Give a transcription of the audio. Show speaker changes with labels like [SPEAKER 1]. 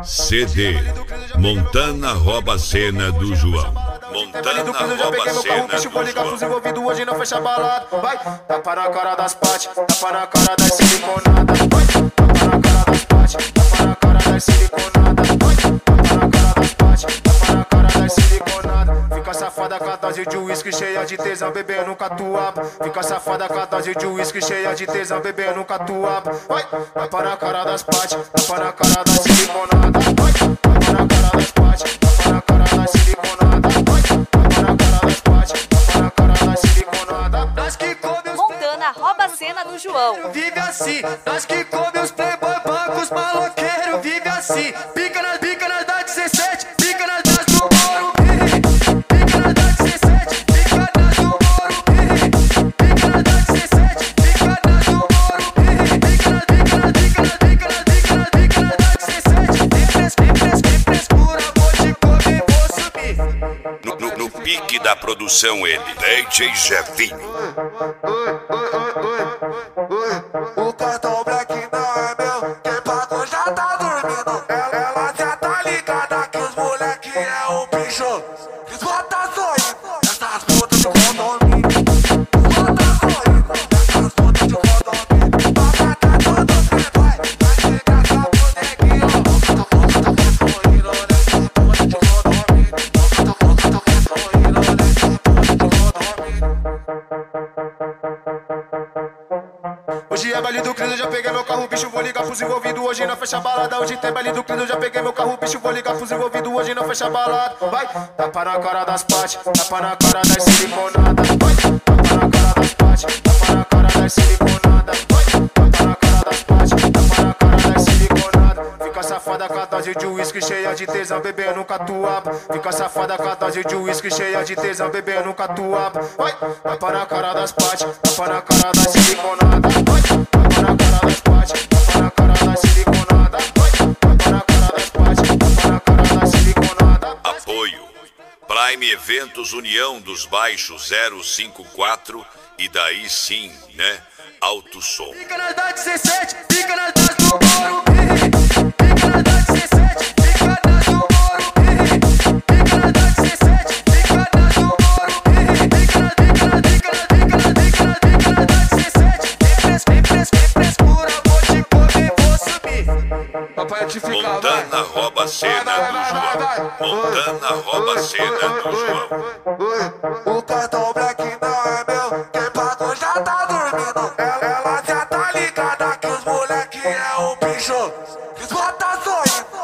[SPEAKER 1] CD Montana rouba a cena do João. Montana rouba a cena do João.
[SPEAKER 2] Desenvolvido hoje não fecha balada. Vai, tapa na cara das pates, tapa na cara das siliconadas. Vai, tapa na cara das pates, tapa na cara das siliconadas. Vai, tapa na cara das pates, tapa na cara das siliconadas. Fica safada com a dose de uísque cheia de tesão, bebendo catuaba. Fica safada com a dose de uísque cheia de tesão, bebendo catuaba. Vai, tapa na cara das pates, tapa na cara das siliconadas. Vai, tapa na cara das pates, tapa na cara das siliconadas. Vai, tapa na cara das pates, tapa na cara das siliconadas. Nós que come os
[SPEAKER 3] Montana rouba a cena do João.
[SPEAKER 2] vive assim, nós que come os playboy bancos maloqueiros, vive assim. Pica nas da 17, pica nas das do Morumbi. Pica nas da 17, pica nas do Morumbi. Pica nas da 17, pica nas do Morumbi. Pica nas da 17. Tem frescura, vou te comer, vou subir.
[SPEAKER 1] No pique da produção ele, DJ Jefinho.
[SPEAKER 4] O cartão black não é meu, quem pagou já tá dormindo. Ela já tá ligada que os moleque é o bicho. Desbota sorrindo, essas putas de condomínio. Desbota sorrindo, essas putas de condomínio. Bota todo playboy, vai chegar com a bonequinha. Tá sorrindo nessa puta de condomínio. Tá sorrindo nessa puta de condomínio.
[SPEAKER 2] Hoje é baile do Cristo, já peguei meu carro, bicho, vou ligar pros envolvidos. Hoje não fecha balada. Hoje tem baile do Cristo, já peguei meu carro, bicho, vou ligar pros envolvidos. Hoje não fecha balada. Vai, tapa na cara das pates, tapa na cara das siliconadas. Vai, tapa na cara das pates, tapa na cara das siliconadas. Vai, tapa na cara das pates, tapa na cara das siliconadas. Fica safada com a dose de uísque cheia de tesão, bebendo catuaba. Fica safada com a dose de uísque cheia de tesão, bebendo catuaba. Vai, tapa na cara das pates, tapa na cara das siliconadas. Vai, tapa na cara das pates, tapa na cara das siliconadas. Vai, tapa na cara das pates, tapa na cara das siliconadas.
[SPEAKER 1] Apoio Prime Eventos União dos Baixos 054 e daí sim, né? Alto Som.
[SPEAKER 2] Fica nas da 17, fica nas das do Morumbi. Fica nas da 17, fica nas do Morumbi. Fica nas da 17, fica nas do Morumbi. Fica nas da 17. Tem frescura, vou te comer, vou subir. Papai te fica,
[SPEAKER 1] Montana rouba a cena do João. Montana rouba a cena do João.
[SPEAKER 4] O cartão black não é meu, quem pagou já tá dormindo. Ela já tá ligada que os moleque é o bicho. Desbota sorrindo,